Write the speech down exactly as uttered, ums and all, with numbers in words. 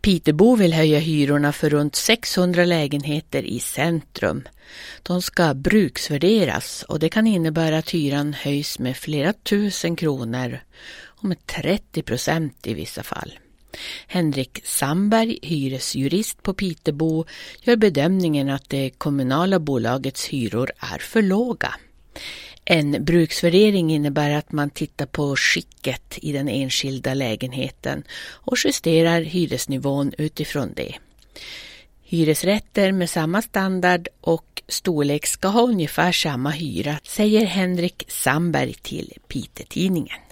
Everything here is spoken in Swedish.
Pitebo vill höja hyrorna för runt sexhundra lägenheter i centrum. De ska bruksvärderas och det kan innebära att hyran höjs med flera tusen kronor och med trettio procent i vissa fall. Henrik Sandberg, hyresjurist på Pitebo, gör bedömningen att det kommunala bolagets hyror är för låga. En bruksvärdering innebär att man tittar på skicket i den enskilda lägenheten och justerar hyresnivån utifrån det. Hyresrätter med samma standard och storlek ska ha ungefär samma hyra, säger Henrik Sandberg till Piteå-tidningen.